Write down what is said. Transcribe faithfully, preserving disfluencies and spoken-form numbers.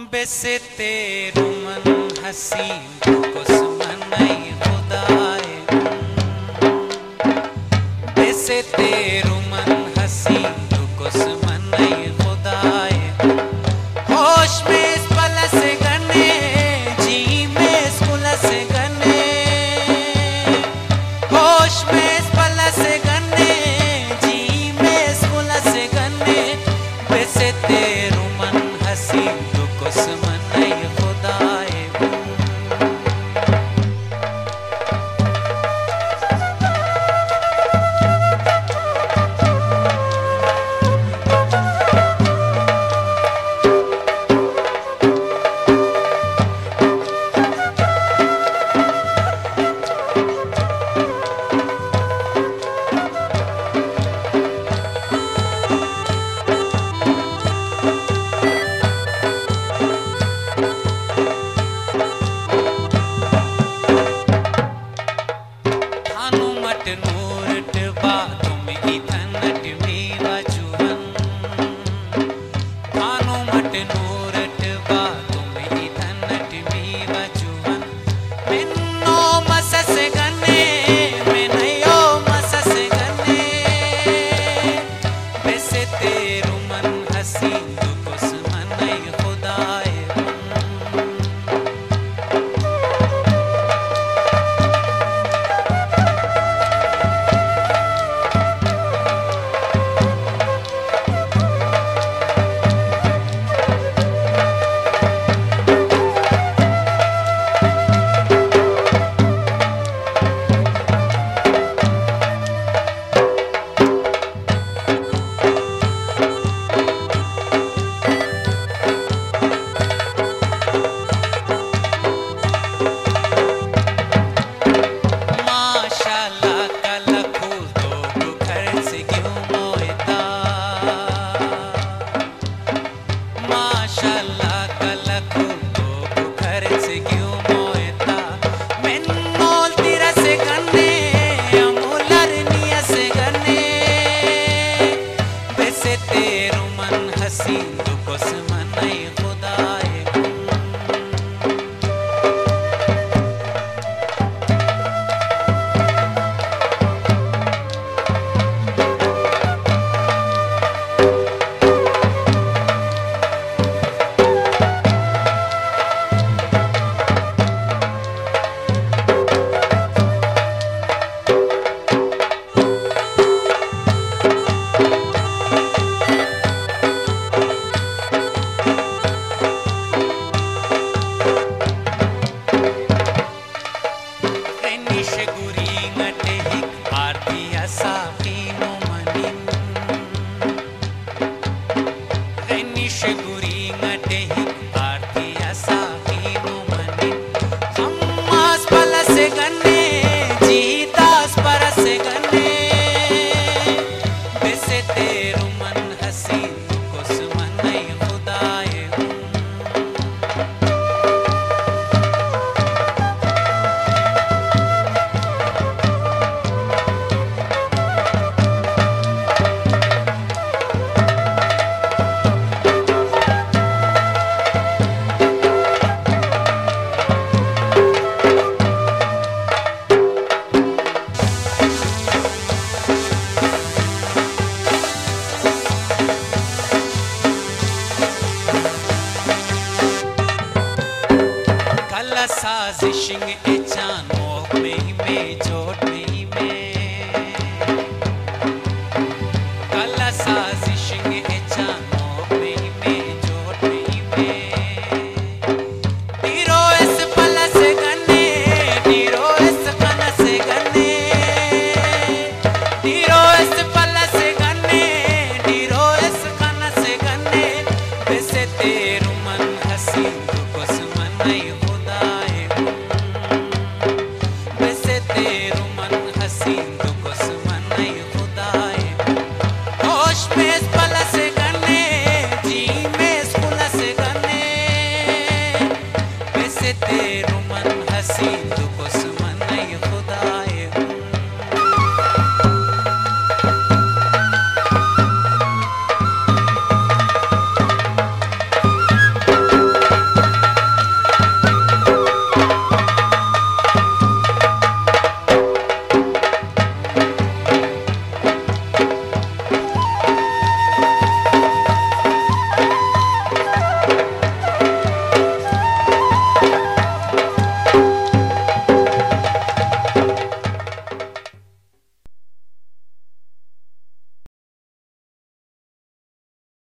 बेसे तेरू मन हसीन कुसमनई खुदाए बेसे तेरू मन हसीन कुसमनई खुदाए होश में इस पल से गने जी में इस पुल से गने होश में इस पल से गने जी में इस पुल से गने बेसे तेरू मन हसीन कुसमनई खुदाए साजिशिंग एचान मोह में में जोट में में काला साजिशिंग एचान मोह में में जोट में में तीरो इस पल से गने तीरो इस पल से गने तीरो इस पल से गने तीरो इस पल से गने बेसे तेरू मन हसीन कुसमनई खुदाए तेरू मन हसीन कुसमनई